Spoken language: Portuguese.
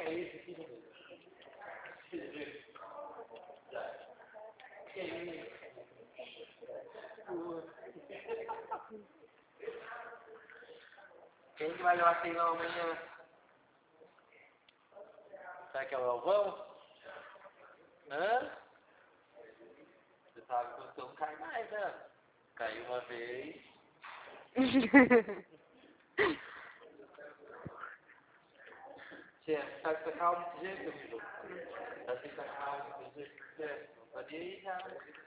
esse aqui, menino. Que isso? Quem que vai levar feijão amanhã? Será que é o Elvão? Hã? Você sabe que você não cai mais, né? Caiu uma vez. Tia, sabe que você calma desse jeito, amigo? Tá assim, tá calmo desse jeito, porque não pode ir já.